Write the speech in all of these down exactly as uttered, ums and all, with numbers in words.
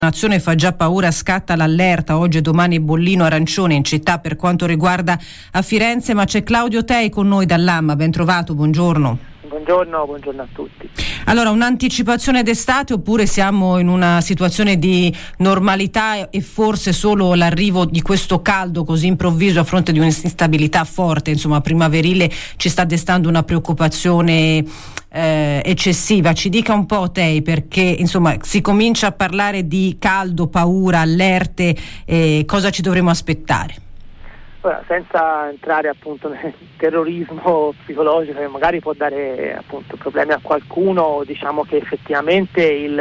Nazione fa già paura, scatta l'allerta oggi e domani bollino arancione in città per quanto riguarda a Firenze, ma c'è Claudio Tei con noi dall'A M, ben trovato, buongiorno. Buongiorno, buongiorno a tutti. Allora, un'anticipazione d'estate oppure siamo in una situazione di normalità e forse solo l'arrivo di questo caldo così improvviso a fronte di un'instabilità forte, insomma primaverile, ci sta destando una preoccupazione eh, eccessiva? Ci dica un po' Tei, perché insomma si comincia a parlare di caldo, paura, allerte, eh, cosa ci dovremo aspettare? Ora, senza entrare appunto nel terrorismo psicologico che magari può dare appunto problemi a qualcuno, diciamo che effettivamente il,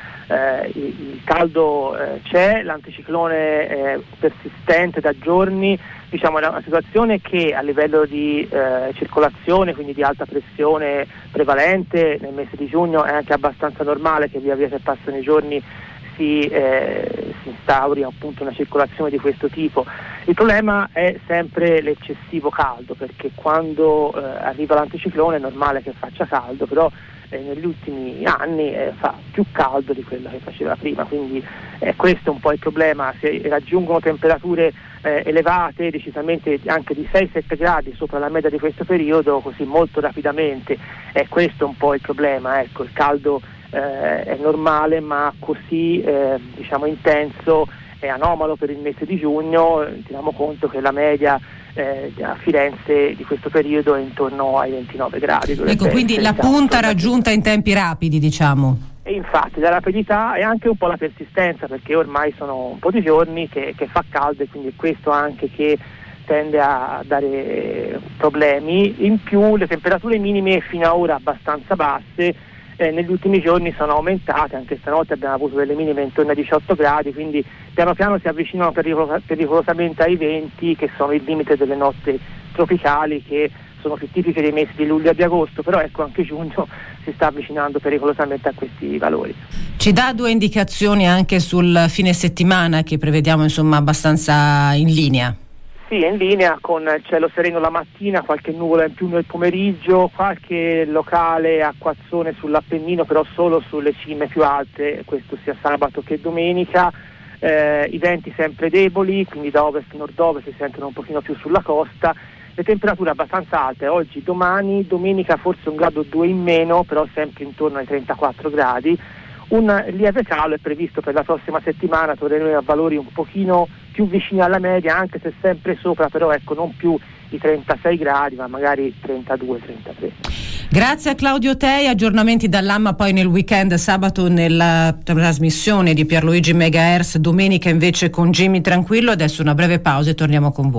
eh, il, il caldo eh, c'è, l'anticiclone è persistente da giorni, diciamo è una situazione che a livello di eh, circolazione, quindi di alta pressione prevalente nel mese di giugno, è anche abbastanza normale che via via che passano i giorni si, eh, si instauri appunto una circolazione di questo tipo. Il problema è sempre l'eccessivo caldo, perché quando eh, arriva l'anticiclone è normale che faccia caldo, però eh, negli ultimi anni eh, fa più caldo di quello che faceva prima, quindi eh, questo è un po' il problema. Si raggiungono temperature eh, elevate, decisamente anche di sei sette gradi sopra la media di questo periodo, così molto rapidamente, e questo è un po' il problema, ecco, il caldo Eh, è normale, ma così eh, diciamo intenso è anomalo per il mese di giugno. Teniamo conto che la media eh, a Firenze di questo periodo è intorno ai ventinove gradi. Ecco, quindi la punta raggiunta in tempi rapidi, diciamo. E infatti la rapidità e anche un po' la persistenza, perché ormai sono un po' di giorni che, che fa caldo, e quindi è questo anche che tende a dare problemi. In più le temperature minime fino ad ora abbastanza basse, Eh, negli ultimi giorni sono aumentate, anche stanotte abbiamo avuto delle minime intorno ai diciotto gradi, quindi piano piano si avvicinano pericolo- pericolosamente ai venti, che sono il limite delle notti tropicali, che sono più tipiche dei mesi di luglio e di agosto, però ecco anche giugno si sta avvicinando pericolosamente a questi valori. Ci dà due indicazioni anche sul fine settimana, che prevediamo insomma abbastanza in linea? Sì, è in linea, con cielo sereno la mattina, qualche nuvola in più nel pomeriggio, qualche locale acquazzone sull'Appennino, però solo sulle cime più alte, questo sia sabato che domenica. Eh, i venti sempre deboli, quindi da ovest nord-ovest si sentono un pochino più sulla costa. Le temperature abbastanza alte oggi, domani, domenica forse un grado o due in meno, però sempre intorno ai trentaquattro gradi. Un lieve calo è previsto per la prossima settimana, torneremo a valori un pochino più vicini alla media, anche se sempre sopra, però ecco non più i trentasei gradi, ma magari trentadue trentatré. Grazie a Claudio Tei, aggiornamenti dall'A M poi nel weekend, sabato nella trasmissione di Pierluigi Megahertz, domenica invece con Jimmy Tranquillo. Adesso una breve pausa e torniamo con voi.